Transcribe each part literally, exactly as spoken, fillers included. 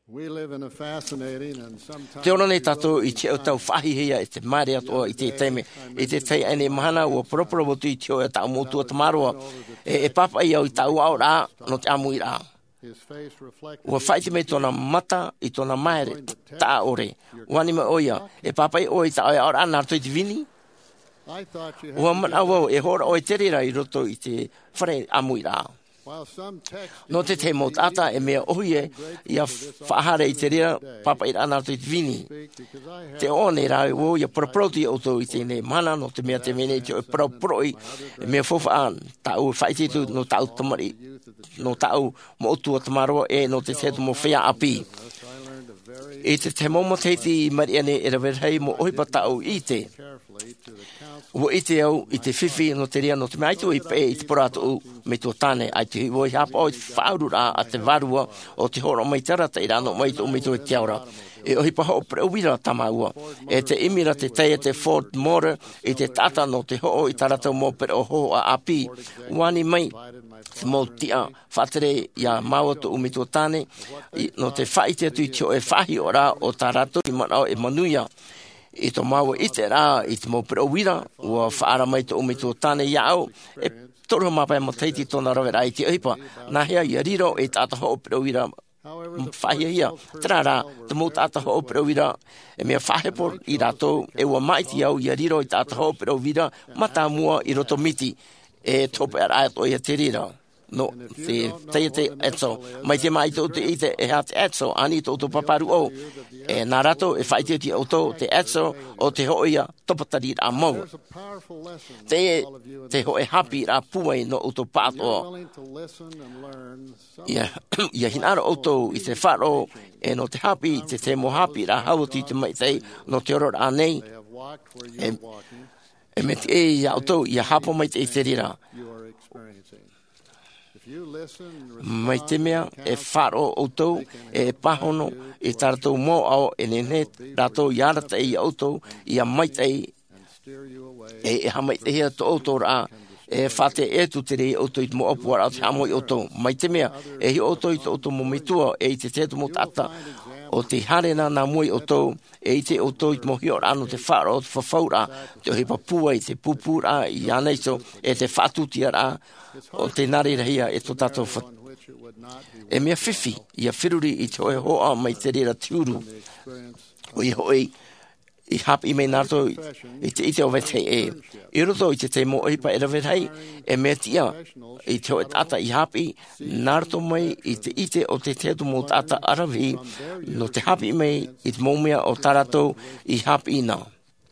Te ora nei tātou i te o tau whahi hea i te maare atoa i te teime, i te tei ane mahana ua poroporo motu i te o e tau motu o tamaroa, e, e papa i au i tau au rā, no te amu i rā. Ua whaiti me tōna mata i tōna maere tā ore, wani me oia, e papa i oi tau au rā nā tui te vini. Ua mana wau e hora oi terera i roto i te whare amu i rā. No te te mo tata e mea oie i a whahare i te rea papa i rana tu i te vini. Te one rā o i a proproti o tō i tēne mana no te mea te mene te o proproi e mea fofa an tau whaititu no tau tamari no tau mo otua tamaroa e no te tetu mo whea api. E te te momo teiti i mariane e rawerhei mo ohipa tau i te. Ua i te au i te whiwhi no te rea no te mea aitu i pe i te porata u me tō tāne ai te hiwo i hapa o i te whauru rā a te varua o te horo mai tarata i rāno mai tō me tō e te aura. E ohipa ho preuwira tamaua. E te imira te teia te Ford Motor i te tata no te ho i tarata mo per o ho a api. Wani mai te mo tia whatere i a maua tō umi tō tāne no te whaite atu i te o e whahi o rā o tarata i manao e manuia. I tō maua i te rā, i te mo preuwira, ua whaara mai tō umi tō tāne iau, e toro mapai mo teiti tōna rawe rā i te ohipa, nā hea i a riro e tāta ho preuwira whahia hia. Tērā rā, te mo tāta ho preuwira, e mea whahepo i rātou, e ua maiti au i a riro i tāta ho preuwira, mata mua i roto miti, e tope ar aet o i a te rira. No, te te te etso, mai te mai tō te ite e ha te etso, ani tō tō paparu o, e nā rato e whaite ti o tō te etso o te hoia topatari rā mau. Te, te hoe hapi rā puai no o tō pātoa. Ia, ia hinara o tō i te wharo, e no te hapi, te te mo hapi rā hauti te mai tei, no te oro rā nei, e, e me te e ia o tō, ia hapo mai te i te rira. Mai te mea e wharo o tau e pahono e taratou mō au e nene ratou i arata i au tau i a maitei e e ha maitei hea tō tō rā e whate e tu te rei o tau i te mo opua rā te hamoi o tau. Mai te mea e hi o tau i tō tau mo mitua e i te tetu mo tata o te harena nā mui o tau e i te o tau i te mo hio rā no te wharo o te whawhaura te hipa pua i te pupu rā i anei so e te whatutia rā o te nare rahia e tō tātou whatu. E mea whiwhi, ia whiruri i te oe hoa mai te rera tiuru. O i hoi, i hapi mei nārto i te ite o wetei e. I roto i te te mo oipa e rawetei, e mea tia i te oe tata i hapi, nārto mai i te ite o te teatu mo tata arawi, no te hapi mei i te momea o taratou i hapi ina.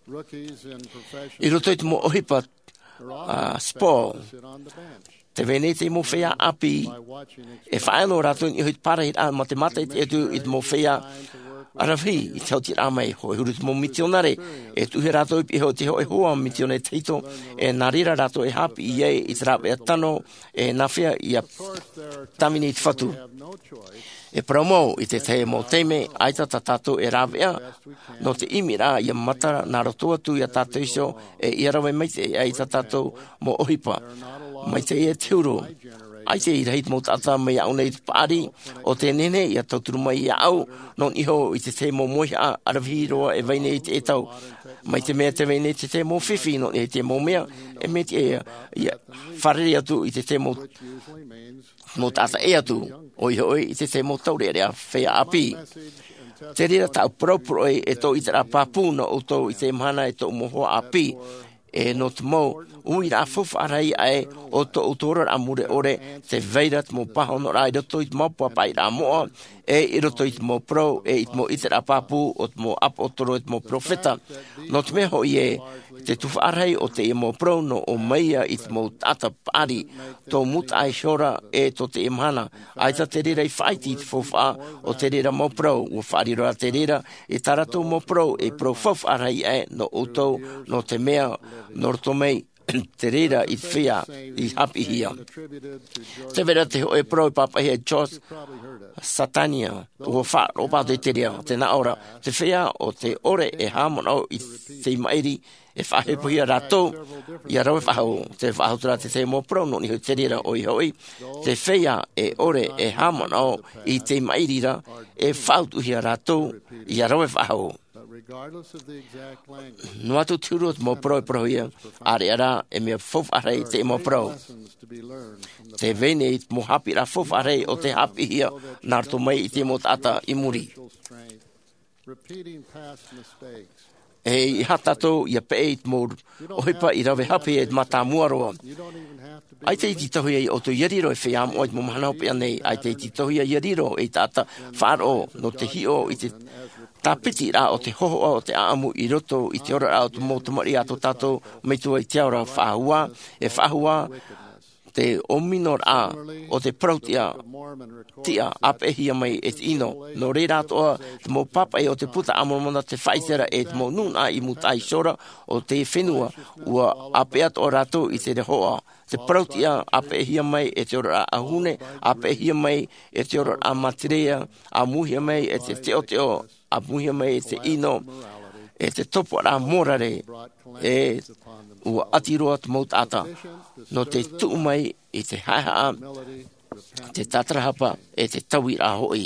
I roto i te mo oipa Uh, spo te vene te mo whea api e whaeno rato i hoi parahit a matemata i te etu i te mo whea arawi i te hoti rāmai hoi huru te mo mitionare e tuhe rato i hoi te hoi hoa mitione teito e narira rato e hapi i ei i te rawe a tano e na whea i a tamini i te whatu e promo i te te mo teime aita ta tātou e rāwea no te imi rā i a matara nā rotoa tu i a tātou iso e i arawe mai te e aita tātou mo ohipa mai te e teuro ai te i reit mo tata mai au nei te pāri o te nene i a tauturu mai i au non iho i te te mo moiha arawihiroa e veine i te etau mai te mea te veine te te mo whiwhi non i te mo mea e me te e wharere atu i te te mo mo tata e atu oi hoi i te te mo taurea whea api. Te rira tau proproi e tō i te rā pāpuna o tō i te mana e tō mohoa api e no te mou ui rā whawharai ai o tō utoro rā mure ore te veirat mo pahono rā i roto i te mopua pai rā moa e i roto i te mo pro e i te mo i te rā pāpū o te mo apo o toro i te mo profeta. No te meho i e te tuwhaarai o te i mo pro no o meia i te mo tata pāri tō muta ai shora e tō te imhana. Aita te rira i whaiti i te whawha o te rira mo pro ua whaari roa te rira i taratou mo pro e pro whawharai e no utou no te mea no roto mei te rira i te whia i hapi hia. Te vera te hoe pro i papahia Jos Satania ua wha ropa te te rea te na ora te whia o te ore e hamon au i te mairi e whahe puhi a rato, ia rau e whahau, te whahau tura te te mo prono, ni hoi te rira oi hoi, te whea e ore e hamana i te mairira, e whautu hi a rato, ia rau e whahau. No atu tiurut mo pro e pro ia, are ara e mea fof arei te mo pro. Te vene i mo hapi ra fof arei o te hapi hia, narto mai i te mo tata i muri. E i hatato ia pe e mo ohipa i rawe hapi e mata muaroa. Ai te iti tohia i oto iariro e whiam oit mo mahanau pe anei, ai te iti tohia iariro e tata wharo no te hio i te tāpiti rā o te hoho o te aamu i roto i te ora rā o te mōtamari ato tato meitua i te aura whahua, e whahua te omino rā o te prautia tia apehia mai e te ino. No re rā toa te mō papa e o te puta amormona te whaitera e te mō nuna i mutai sora o te whenua ua apea to rātou i te rehoa. Te prautia apehia mai e te ora a hune, apehia mai e te ora a materea, a muhia mai e te teo teo, a muhia mai e te ino, e te topo rā morare, e ua atiroa te mautata. No te tuu mai i te haihaa, te tatarahapa e te taui rā hoi.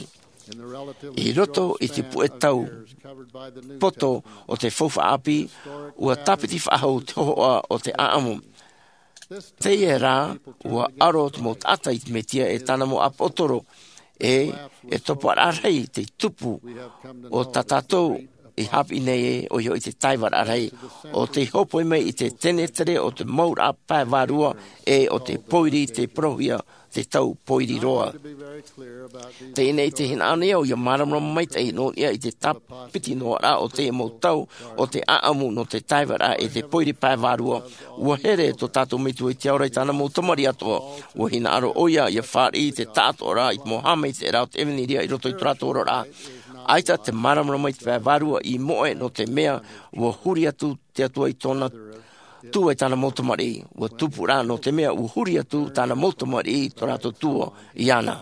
I roto i te pue tau, poto o te fofa api, ua tapiti whahau te hoa o te aamu. Te e rā, ua aro te mo tata i te metia e tana mo apotoro, e e topo arei te tupu o tatatou i hapi nei e o i te taiwar arei, o te hopo i mei i te tenetere o te maura pai warua e o te poiri te prohia te tau poiri roa. Te nei te hina anea o ia maramara mai te no ia i te tapiti no rā o te mo tau o te aamu no te taiwara e te poiri pai warua. Ua here to tātou mitu i te aura i tāna mo tamari atoa. Ua hina aro oia ia whāri i te tātou rā i te mohamei te rā o te eveniria i roto i turatora rā. Aita te maramara mai te pai warua i moe no te mea ua huri atu te atua i tōna tu e tāna motamari, ua tupu rā no te mea uhuri atu tāna motamari i tō rātou tua i ana.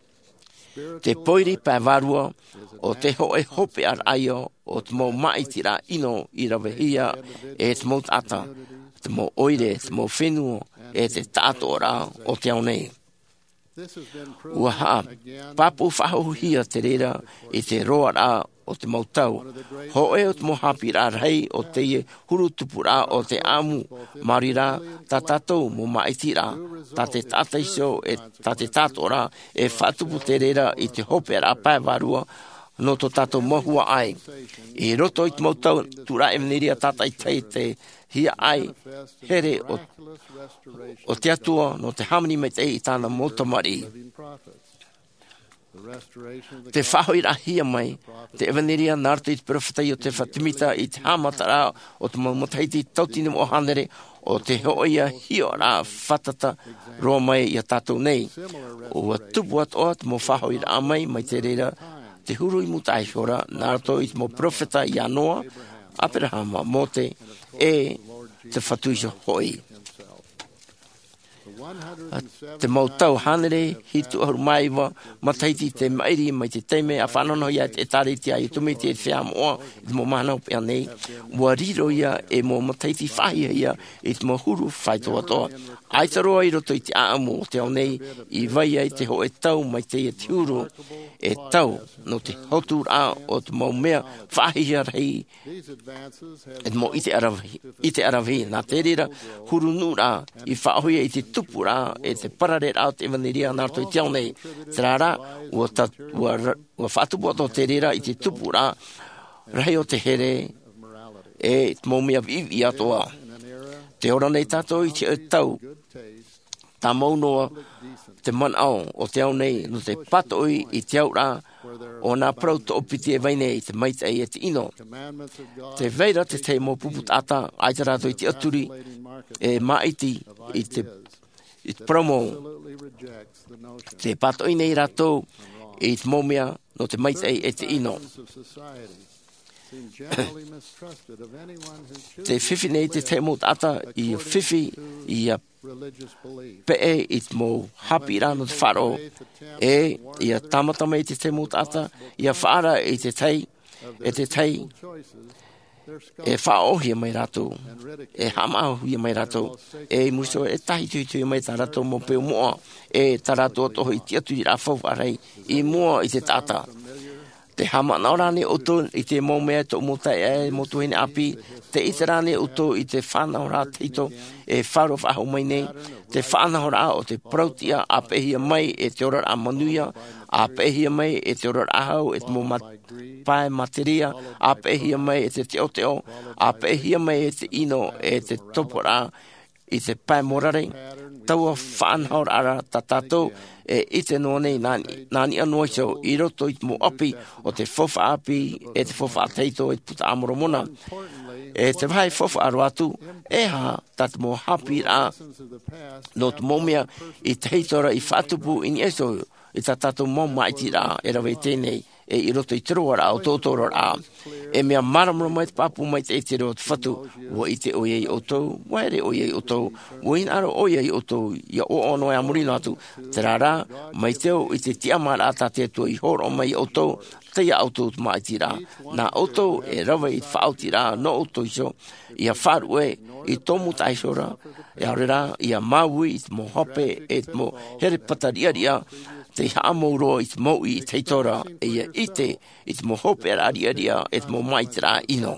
Te poiri pai warua o te hoe hope ar aio o te mō maiti rā ino i rawehia e te mō tata, te mō oire, te mō whenua e te tātou rā o te au nei. Ua haa, papu whahuhia te rera i te roa rā o te mautau. Ho e o te mohapi rā rei o te huru tupu rā o te amu mari rā, tā tātou mo maiti rā, tā te tātaiso e tā te tātou rā, e whatupu te rera i te hope rā pai warua, no to tātou mohua ai. I roto i te mautau, tu rā e mniria tātai tei te hia ai, here o, o te atua no te hamani me te i tāna motamari. Te whahoi rā hia mai, te evaniria nārtu i te profetai o te whatimita i te hamatara o te maumataiti tautini mo hanere o te hoia hio rā whatata roa mai i a tātou nei. O a tupu atoa te mo whahoi rā mai mai te reira te huru i mutai hora nārtu i te mo profeta i anoa, Aperahama mo te e te whatuiso hoi. Te mautau hanere, hitu aru maiwa, mataiti te mairi mai te teime, a whanano ia te tariti a i tumiti e te whiamoa, i te mo mahanau pia nei, ua riro ia e mo mataiti whahia ia, i te mo huru whaitoa toa. Aitaroa i roto i te aamu o te au nei, i vai ai te ho e tau mai te e te uru, e tau no te hotu rā o te mau mea whahia rei, e te mo i te aravi, i te aravi, nā te rira, huru nu rā, i whahoia i te tupu rā, e te parare rā o te evaniria nārto i te au nei. Te rā, ua, ta, ua, ua whatupu ato te rira i te tupu rā, rei o te here, e te mau mea vivi atoa. Te ora nei tātou i te e tau, tā maunoa te manao o te au nei no te patoi i te au rā o nā prau to opiti e vaine i te maitei e te ino. Te veira te te mō pupu tata ai te rātou i te aturi e maiti i te, i te promo. Te patoi nei rātou i te mōmea no te maitei e te ino. Te whiwhi nei te te mō tata i whiwhi i a pe e i te mō hapi rāno te wharo e i a tamatama i te te mō tata i a whaara i te tei e te tei e whaohia mai rato, e hamaohia mai rato, e muso e tahi tui tui mai ta rato mo peo moa, e ta rato toho i tia tui ra whau arei, i mua i te tata. Te hama naorane oto i te mō mea to mota e motu hene api, te iterane oto i te whanahora teito e wharo whaho mai nei, te whanahora o te prautia a pehia mai e te ora a manuia, a pehia mai e te ora ahau e te mō pae materia, a pehia mai e te te o te o, a pehia mai e te ino e te topora i te pae morare, taua whanahora ara ta tātou, e ite no nei nani, nani anoi so i roto i mo api o te fofa api e te fofa teito e te puta amoro mona. E te vai fofa aro atu, e ha tat mo hapi ra no te momia i te heitora i whatupu i ni eso i ta tato mo maiti ra e rawe tēnei e i roto i tiroa ra o tōtoro ra. E mea maramara mai te papu mai te etere o te whatu, wa i te oiei o tau, wa ere oiei o tau, wa in aro oiei o tau, ia o ono e amurino atu, te rara, mai teo i te tiamara ata te atua i horo mai o tau, te ia o tau mai ti ra. Nā o tau e rawa i whaoti ra, no o tau iso, ia wharu e, i tomu taisora, ia rera, ia maui, i te mo hope, e te mo here patariaria, te haamoro i te mo i te tora, e ia ite, i te mo hope ariaria, e te mo maitera ino.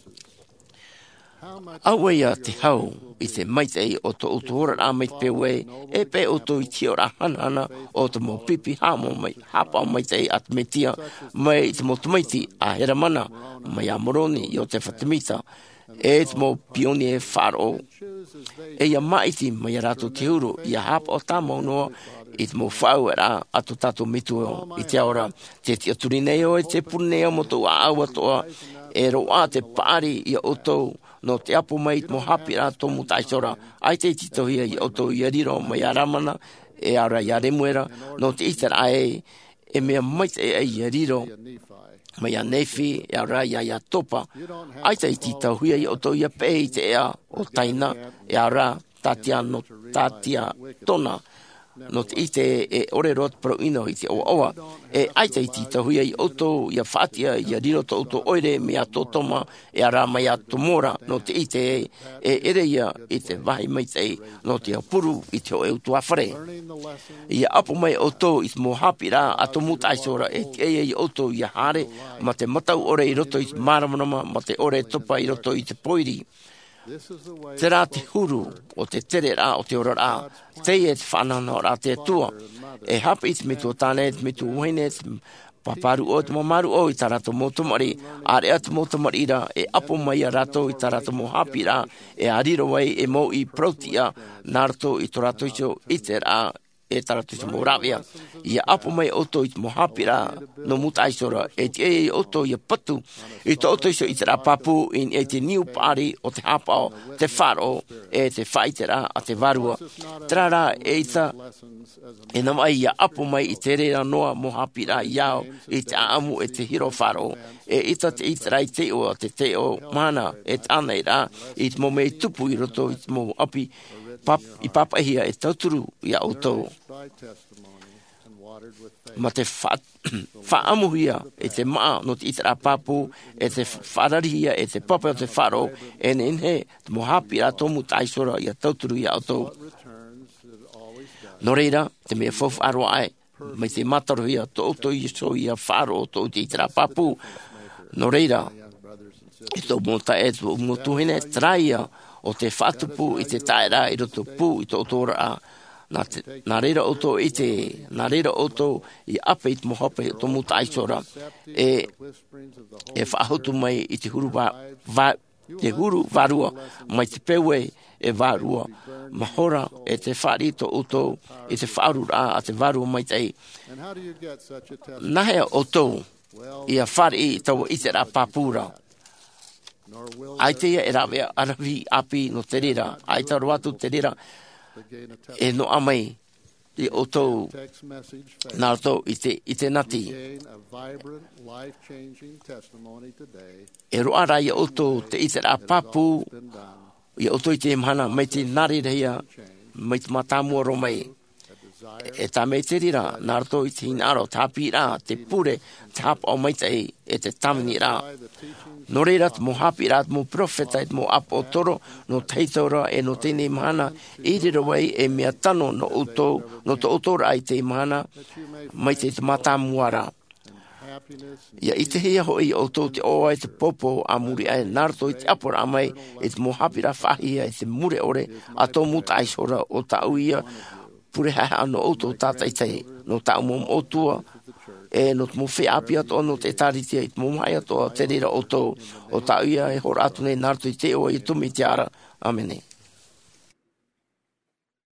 Aua ia te hau, i te maitei o to utuhora rā mai te pewe, e pe o to i tio rā hanahana, o te mo pipi hamo mai, hapa o maitei at metia, mai i te mo tumaiti a hera mana, mai a moroni i o te whatamita, e te mo pioni e wharo. E ia maiti mai a rato te huru, ia hapa o tā maunoa, i te mo whau e rā, ato tato mitu i te aora, te tia turineo e te puneo mo tō a aua toa, e roa te pāri i o tō, no te apo mai mo hapi rā tomu taisora, ai te titohia i o tō i ariro mai a ramana, e ara i a remuera, no te itara e, e mea maite e i ariro, mai a nefi, e ara i a topa, ai te titohia i o tō i a pei te ea, o taina, e ara tatia no tatia tona, no te ite e ore rot pro ino i te oa oa, e aita i tita huia i oto, i a whatia, i a riro to oto oire, me a totoma, e a rā mai a tomora, no te ite e, e ere ia i te vahi mai te, no te apuru i te o e utu awhare. I a apo mai oto i te mo hapi rā, a tomu taisora, e te e i oto i a hare, ma te matau ore i roto i te maramanama, ma te ore topa i roto i te poiri. Te rā te huru o te tere rā o te ora rā, te e te whanana rā te atua. E hapa i te mitu o tāne, te mitu uene, te paparu o te mamaru o i tā rato mō tamari, a rea te mō tamari rā, e apo mai a rato i tā rato mō hapi rā, e ariro wai e mō i prautia, nā rato i tō rato iso i te rā, e taratu te moravia, i apo mai oto i te mohapira no muta aisora, e te e oto i a patu, i te oto iso i te rapapu, i te niu pari o te hapao, te wharo, e te whaitera a te varua. Trara e ita, e namai i a apo mai i te rea noa mohapira i au, i te aamu e te hiro wharo, e ita te itera i te o te te o mana, e tānei rā, i te mo mei tupu i roto, i te mo api, Pap, i papahia e tauturu i a autou. Ma te whaamuhia e te maa no te itara papu, e te whararihia e te papa o te wharo, e nenhe te mohapi a tomu taisora i a tauturu i a autou. No reira, te mea fofu aroa ai, mai te matarohia to auto i so i a wharo o te itara papu. No reira, e tō mota e tō motuhine traia, o te whatupu i te taera i roto pū i tō tora a. Nā reira oto i te, nā reira oto i ape i te mohope o tō muta aisora. E, e whahotu mai i te huru, va, va, te huru varua, mai te pewe e varua. Mahora e te whari tō oto i te wharura a te varua mai tei. Nahea oto i a whari i tau i te rā papura. Ai te ia e rawea arawi api no te rera, ai ta roatu te rera, e no amai i o tau nā tau i te, i te nati. E roa rai o tau te i te rā papu, i o tau i te mhana, mai te nare reia, mai te matamua romai. e tā mei te rira, nā rato i te hinaro, tā pi rā, te pure, te hapa o maitai, e te tamini rā. No reira, te mo hapi rā, te mo profeta, te mo apo o toro, no teitaura, e no tēnei mahana, i rira wai, e mea tano no utou, no to utora ai te mahana, mai te te mata muara. Ia i te hea hoi o tō te oa e te popo a muri ai narto i te apora amai e te mohapira whahia e te mure ore a tō muta aisora o ta uia pure haha ano o tō tātai tei no ta umom o tua e no te mo whi api ato no te taritia i te mo mai ato te rira o tō o ta uia e hora atu nei narto i te oa i tumi te ara. Amene.